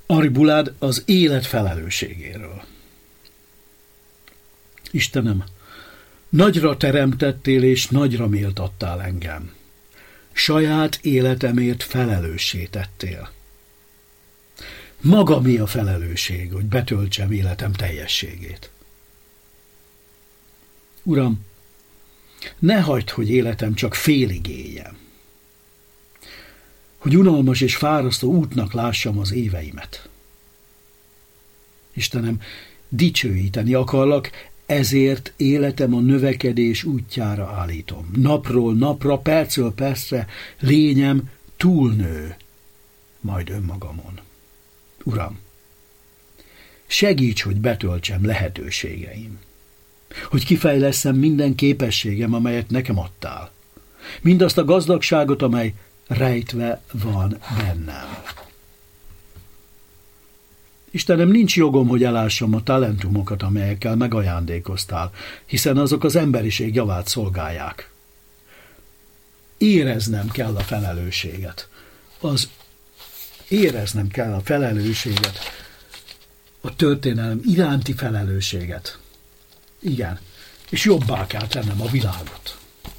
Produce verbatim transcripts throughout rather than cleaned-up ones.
Henri Boulard az élet felelősségéről. Istenem, nagyra teremtettél és nagyra méltattál engem. Saját életemért felelőssé tettél. Maga mi a felelősség, hogy betöltsem életem teljességét? Uram, ne hagyd, hogy életem csak félig éljen. Hogy unalmas és fárasztó útnak lássam az éveimet. Istenem, dicsőíteni akarlak, ezért életem a növekedés útjára állítom. Napról napra, percről percre lényem túlnő, majd önmagamon. Uram, segíts, hogy betöltsem lehetőségeim, hogy kifejlesszem minden képességem, amelyet nekem adtál, mindazt a gazdagságot, amely rejtve van bennem. Istenem, nincs jogom, hogy elássam a talentumokat, amelyekkel megajándékoztál, hiszen azok az emberiség javát szolgálják. Éreznem kell a felelősséget. Az éreznem kell a felelősséget, a történelem iránti felelősséget. Igen, és jobbá kell tennem a világot.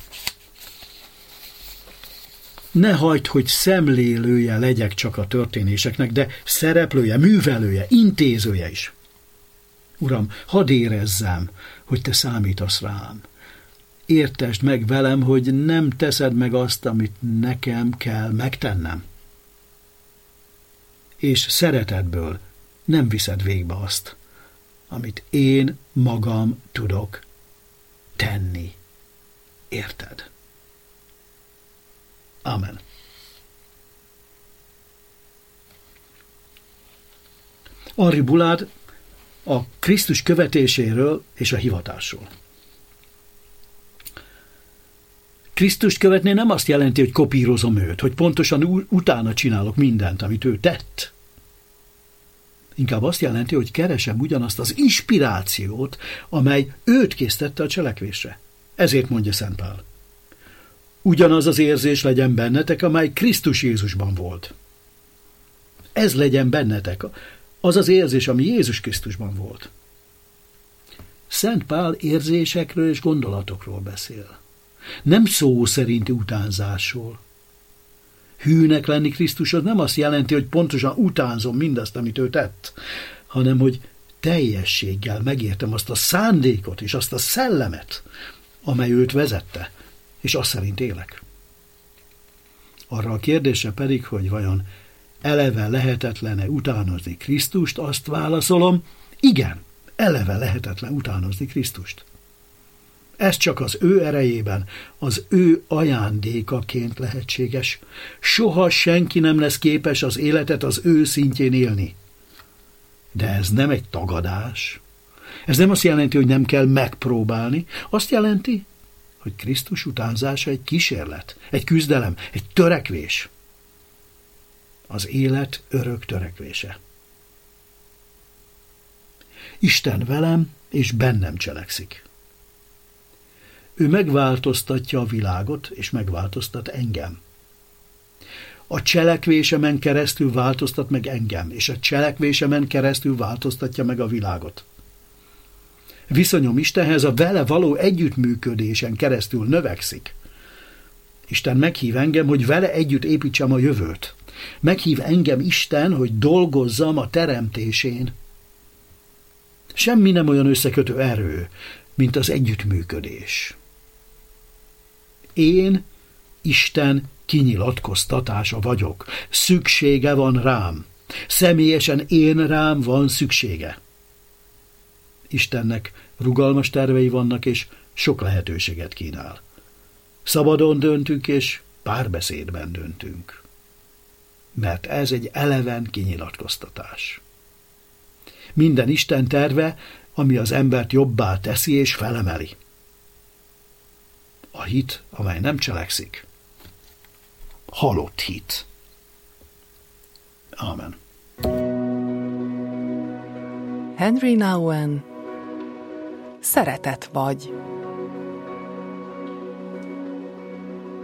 Ne hagyd, hogy szemlélője legyek csak a történéseknek, de szereplője, művelője, intézője is. Uram, hadd érezzem, hogy te számítasz rám. Értesd meg velem, hogy nem teszed meg azt, amit nekem kell megtennem. És szeretetből nem viszed végbe azt, amit én magam tudok tenni. Érted? Amen. Henri Boulard a Krisztus követéséről és a hivatásról. Krisztust követni nem azt jelenti, hogy kopírozom őt, hogy pontosan utána csinálok mindent, amit ő tett. Inkább azt jelenti, hogy keresem ugyanazt az inspirációt, amely őt késztette a cselekvésre. Ezért mondja Szent Pál. Ugyanaz az érzés legyen bennetek, amely Krisztus Jézusban volt. Ez legyen bennetek, az az érzés, ami Jézus Krisztusban volt. Szent Pál érzésekről és gondolatokról beszél. Nem szó szerinti utánzásról. Hűnek lenni Krisztushoz nem azt jelenti, hogy pontosan utánzom mindazt, amit ő tett, hanem hogy teljességgel megértem azt a szándékot és azt a szellemet, amely őt vezette, és azt szerint élek. Arra a kérdésre pedig, hogy vajon eleve lehetetlen-e utánozni Krisztust, azt válaszolom, igen, eleve lehetetlen utánozni Krisztust. Ez csak az ő erejében, az ő ajándékaként lehetséges. Soha senki nem lesz képes az életet az ő szintjén élni. De ez nem egy tagadás. Ez nem azt jelenti, hogy nem kell megpróbálni. Azt jelenti, hogy Krisztus utánzása egy kísérlet, egy küzdelem, egy törekvés. Az élet örök törekvése. Isten velem és bennem cselekszik. Ő megváltoztatja a világot, és megváltoztat engem. A cselekvésemen keresztül változtat meg engem, és a cselekvésemen keresztül változtatja meg a világot. Viszonyom Istenhez a vele való együttműködésen keresztül növekszik. Isten meghív engem, hogy vele együtt építsem a jövőt. Meghív engem Isten, hogy dolgozzam a teremtésén. Semmi nem olyan összekötő erő, mint az együttműködés. Én Isten kinyilatkoztatása vagyok. Szüksége van rám. Személyesen én rám van szüksége. Istennek rugalmas tervei vannak, és sok lehetőséget kínál. Szabadon döntünk, és párbeszédben döntünk. Mert ez egy eleven kinyilatkoztatás. Minden Isten terve, ami az embert jobbá teszi és felemeli. A hit, amely nem cselekszik, halott hit. Amen. Henry Nouwen, Szeretet vagy.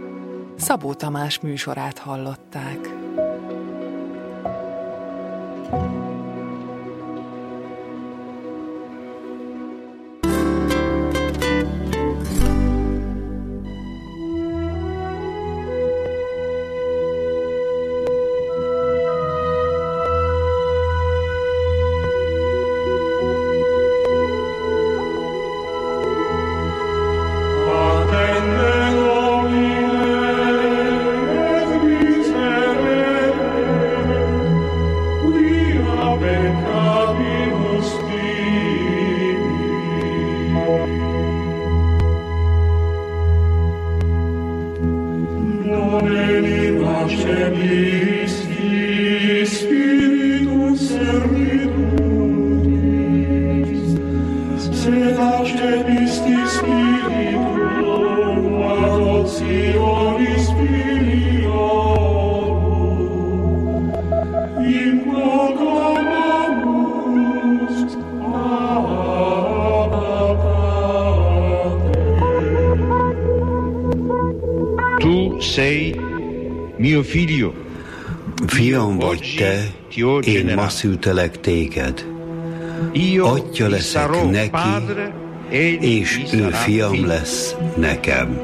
Szabó Tamás műsorát hallották. Fiam vagy te, én ma szültelek téged. Atya leszek neki, és ő fiam lesz nekem.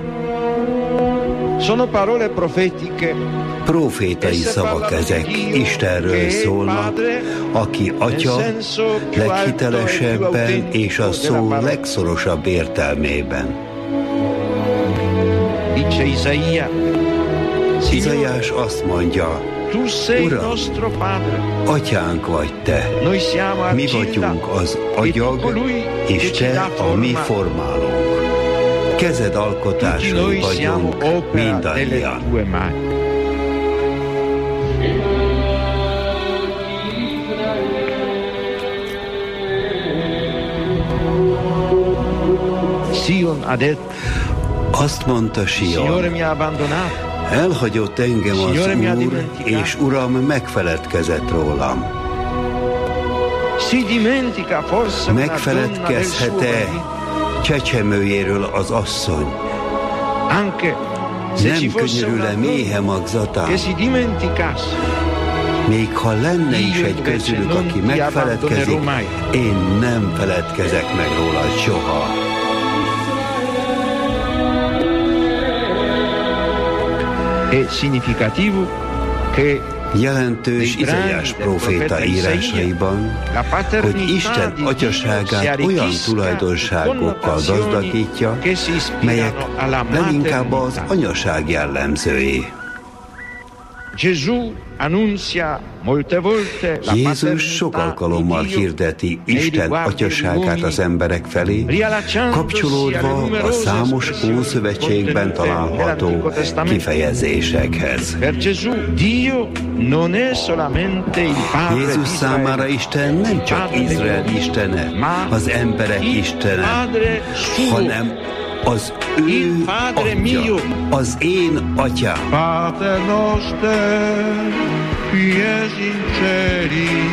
Profétai szavak ezek, Istenről szólnak, aki atya leghitelesebben és a szó legszorosabb értelmében. Izaiás azt mondja, Uram, atyánk vagy te, mi vagyunk az agyag, és te a mi formálónk. Kezed alkotásai vagyunk mindannyian. Azt mondta Sion, elhagyott engem az Úr, és Uram megfeledkezett rólam. Megfeledkezhet-e csecsemőjéről az asszony? Nem könyörül-e méhe magzatán? Még ha lenne is egy közülük, aki megfeledkezik, én nem feledkezek meg róla soha. Jelentős Izaiás próféta írásaiban, hogy Isten atyaságát olyan tulajdonságokkal gazdagítja, melyek leginkább az anyaság jellemzői. Jézus sok alkalommal hirdeti Isten atyaságát az emberek felé, kapcsolódva a számos Ószövetségben található kifejezésekhez. Jézus számára Isten nem csak Izrael istene, az emberek istene, hanem az ő atya, az én atyám. Pater noster, qui es in celi,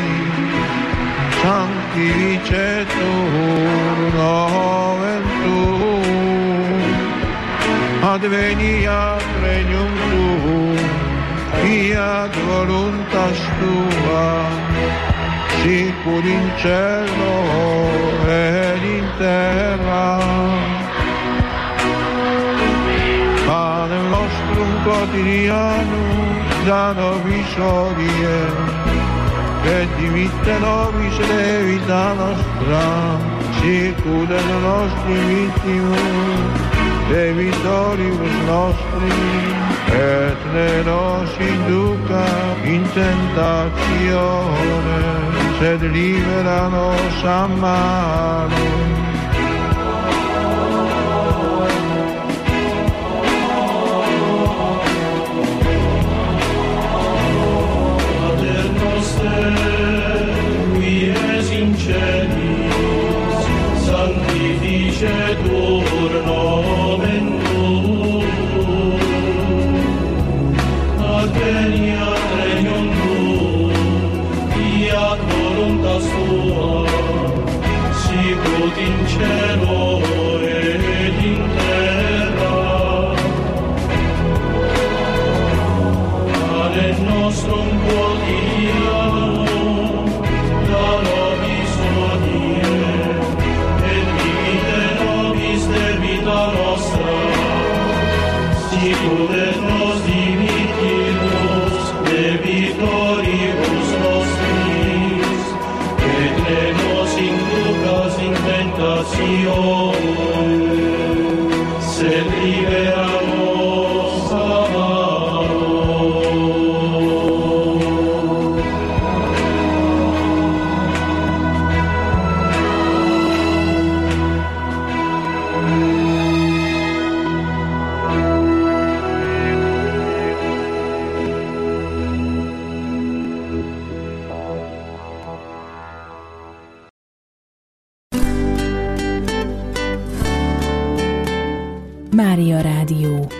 sanctificetur nomen tuum, adveniat regnum tuum, fiat voluntas tua, sicur in cielo et in terra. Panem nostrum quotidianum da nobis hodie, et dimitte nobis levita nostra, sicut et nostri vittimus, debitoribus nostri, et ne nos induca in tentatione, sed libera nos a malo. Sanctificetur nomen tuum, adveniat regnum tuum, fiat voluntas tua, sicut in Mária Rádió.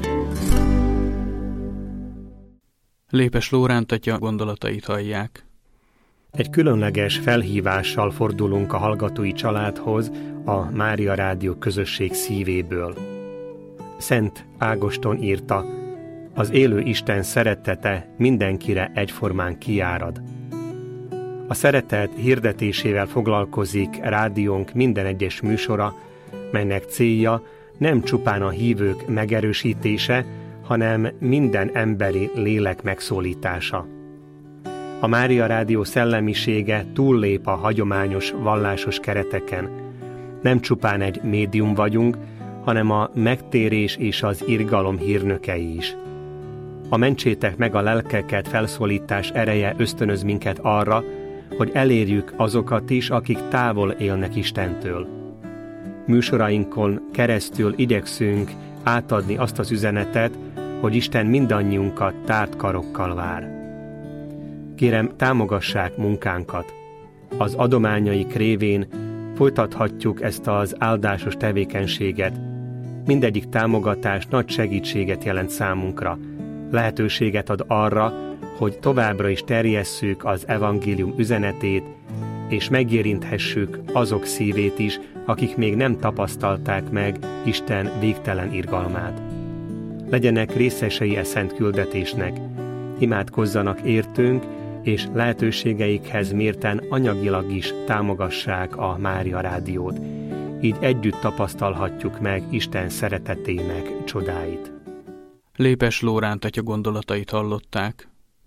Lépes Lóránt atya gondolatait hallják. Egy különleges felhívással fordulunk a hallgatói családhoz a Mária Rádió közösség szívéből. Szent Ágoston írta: az élő Isten szeretete mindenkire egyformán kiárad. A szeretet hirdetésével foglalkozik rádiónk minden egyes műsora, melynek célja nem csupán a hívők megerősítése, hanem minden emberi lélek megszólítása. A Mária Rádió szellemisége túllép a hagyományos vallásos kereteken. Nem csupán egy médium vagyunk, hanem a megtérés és az irgalom hírnökei is. A mentsétek meg a lelkeket felszólítás ereje ösztönöz minket arra, hogy elérjük azokat is, akik távol élnek Istentől. Műsorainkon keresztül igyekszünk átadni azt az üzenetet, hogy Isten mindannyiunkat tárt karokkal vár. Kérem, támogassák munkánkat. Az adományaik révén folytathatjuk ezt az áldásos tevékenységet. Mindegyik támogatás nagy segítséget jelent számunkra. Lehetőséget ad arra, hogy továbbra is terjesszük az evangélium üzenetét, és megérinthessük azok szívét is, akik még nem tapasztalták meg Isten végtelen irgalmát. Legyenek részesei e szent küldetésnek, imádkozzanak értünk, és lehetőségeikhez mérten anyagilag is támogassák a Mária Rádiót. Így együtt tapasztalhatjuk meg Isten szeretetének csodáit. Lépes Lóránt atya gondolatait hallották.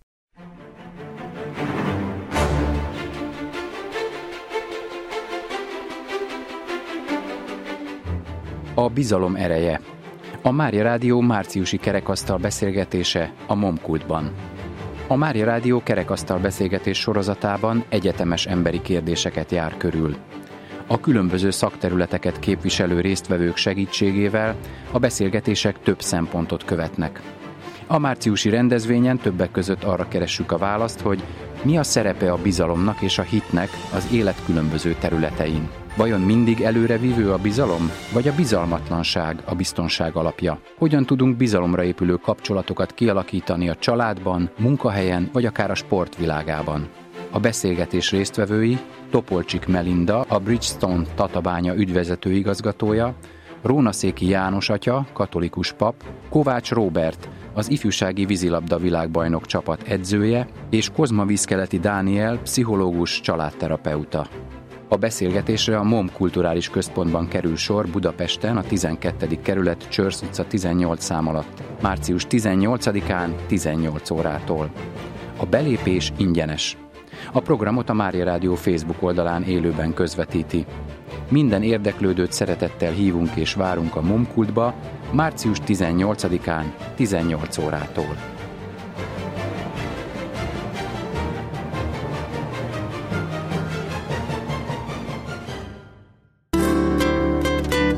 A bizalom ereje. A Mária Rádió márciusi kerekasztal beszélgetése a Momkultban. A Mária Rádió kerekasztal beszélgetés sorozatában egyetemes emberi kérdéseket jár körül. A különböző szakterületeket képviselő résztvevők segítségével a beszélgetések több szempontot követnek. A márciusi rendezvényen többek között arra keressük a választ, hogy mi a szerepe a bizalomnak és a hitnek az élet különböző területein. Vajon mindig előrevívő a bizalom, vagy a bizalmatlanság a biztonság alapja? Hogyan tudunk bizalomra épülő kapcsolatokat kialakítani a családban, munkahelyen, vagy akár a sportvilágában? A beszélgetés résztvevői Topolcsik Melinda, a Bridgestone Tatabánya ügyvezető igazgatója, Rónaszéki János atya, katolikus pap, Kovács Róbert, az ifjúsági vízilabda világbajnok csapat edzője, és Kozma-Vízkeleti Dániel, pszichológus, családterapeuta. A beszélgetésre a MOM Kulturális Központban kerül sor Budapesten, a tizenkettedik kerület Csörsz utca tizennyolc szám alatt, március tizennyolcadikán tizennyolc órától. A belépés ingyenes. A programot a Mária Rádió Facebook oldalán élőben közvetíti. Minden érdeklődőt szeretettel hívunk és várunk a Momkultba március tizennyolcadikán tizennyolc órától.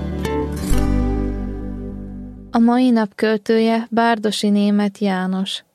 A mai nap költője Bárdossy Németh János.